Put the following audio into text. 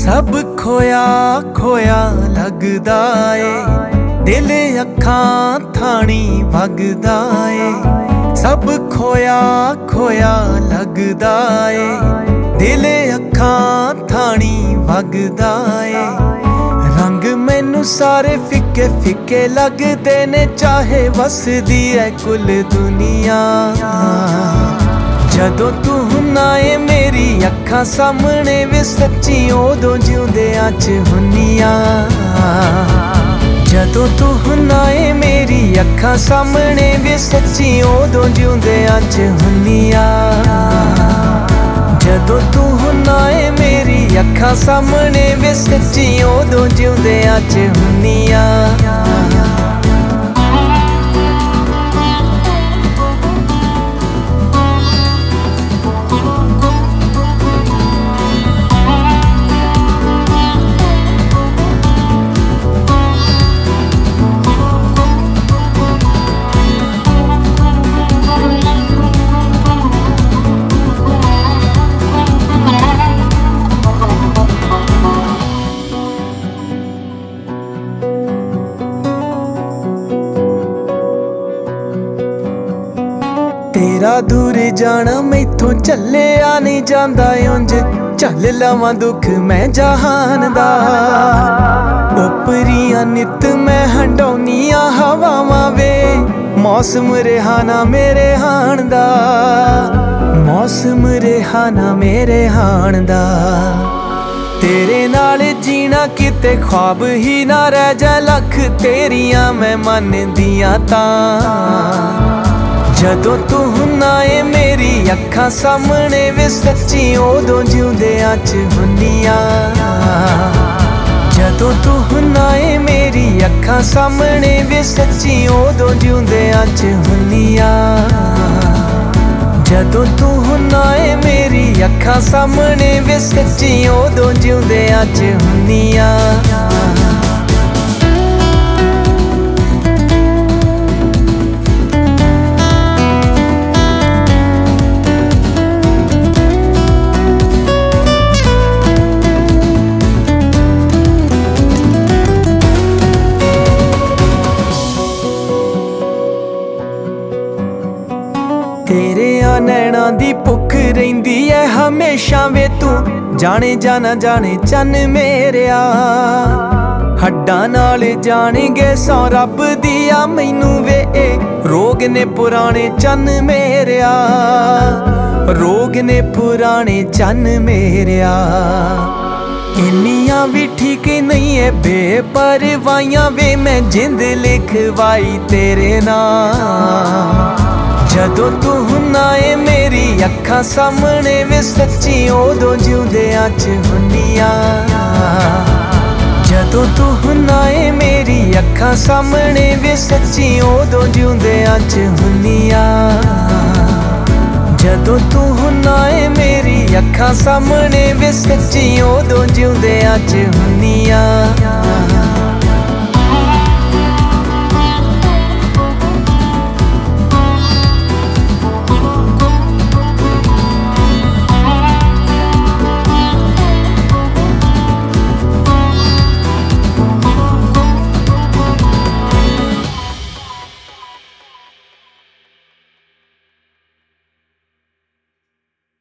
सब खोया खोया लगदा ए दिल अखां थानी भगदा ए। सब खोया खोया लगदा ए दिल अखां थानी भगदा ए। रंग मैनू सारे फिके फिके लगदे ने चाहे वसदी है कुल दुनिया। जदों तू हुन्ना ए मेरी अखां सामने वे सच्ची उदों जिउंदियां च हुन्नियां। जदों तू हुन्ना ए मेरी अखां सामने वे सच्ची उदों जिउंदियां च हुन्नियां। जदों तू हुन्ना ए मेरी अखां सामने वे सच्ची उदों जिउंदियां च हुन्नियां। तेरा दूर जाना मैथों झल्लिया नहीं जांदा उंज झल लवां दुख मैं जहान दा। ओपरियां नित मैं हंडौनियां हवावां वे मौसम रिहाना मेरे हाण दा। मौसम रिहाना मेरे हाण दा। तेरे नाल जीना किते ख्वाब ही ना रह जा लख तेरियां मैं मनदियां तां। जदों तू हुन्ना ए मेरी अखां सामने वे सच्ची उदों जिउंदियां च हुन्नियां। जदों तू हुन्ना ए मेरी अखां सामने वे सच्ची उदों जिउंदियां च हुन्नियां। जदों तू हुन्ना ए मेरी अखां सामने वे सच्ची उदों जिउंदियां च हुन्नियां। तेरे नैना दी भुख रहिंदी है हमेशा वे तू जाने जाना जाने चन्न मेरेया। हड्डां नाल जानेंगे सौ रब दिया मैनू वे रोग ने पुराने चन्न मेरेया। रोग ने पुराने चन्न मेरेया। इन्नियां भी ठीक नहीं है बेपरवाहियां वे मैं जिंद लिखवाई तेरे नाम। जदों तू हुन्ना ए मेरी अखां सामने वे सच्ची उदों जिउंदियां च हुन्नियां। जदों तू हुन्ना ए मेरी अखां सामने वे सच्ची उदों जिउंदियां च हुन्नियां। जदों तू हुन्ना ए मेरी अखां सामने वे सच्ची उदों जिउंदियां च हुन्नियां।